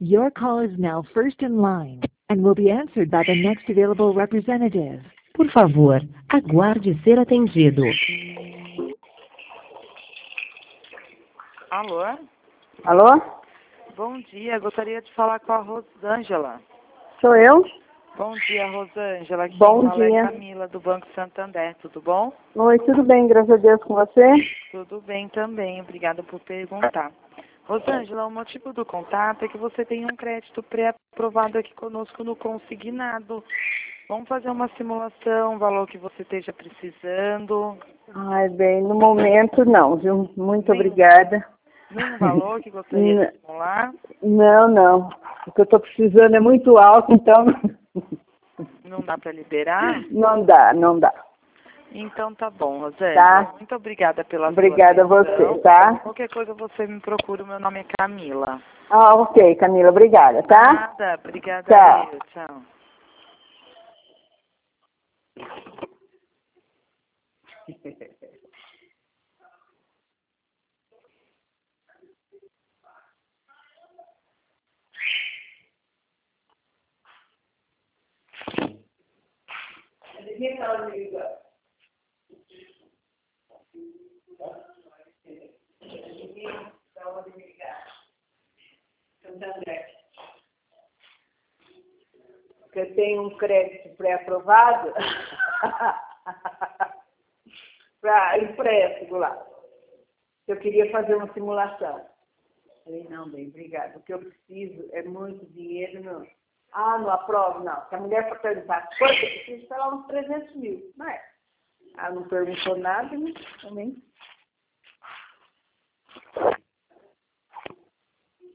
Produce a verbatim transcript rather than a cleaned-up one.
Your call is now first in line and will be answered by the next available representative. Por favor, aguarde ser atendido. Alô? Alô? Bom dia, gostaria de falar com a Rosângela. Sou eu? Bom dia, Rosângela. Quem Bom fala dia. é Camila, do Banco Santander, tudo bom? Oi, tudo bem, graças a Deus, com você? Tudo bem também, obrigada por perguntar. Rosângela, o motivo do contato é que você tem um crédito pré-aprovado aqui conosco no consignado. Vamos fazer uma simulação, o valor que você esteja precisando. Ai, bem, no momento não, viu? Muito Nem- obrigada. Nenhum valor que gostaria de simular? Não, não. O que eu estou precisando é muito alto, então Não dá para liberar? não dá, não dá. Então tá bom, Rosângela. Tá. Muito obrigada pela Obrigada a sua atenção. você, tá? Qualquer coisa você me procura, o meu nome é Camila. Ah, ok, Camila, obrigada, tá? Nada, obrigada Tchau. eu, tchau. Porque eu tenho um crédito pré-aprovado para empréstimo lá. Eu queria fazer uma simulação. Falei, não, bem, obrigada. O que eu preciso é muito dinheiro, não. Ah, não aprovo, não. Se a mulher for perguntar quanto eu preciso, falar uns trezentos mil, não é? Ela não perguntou nada, né? Também.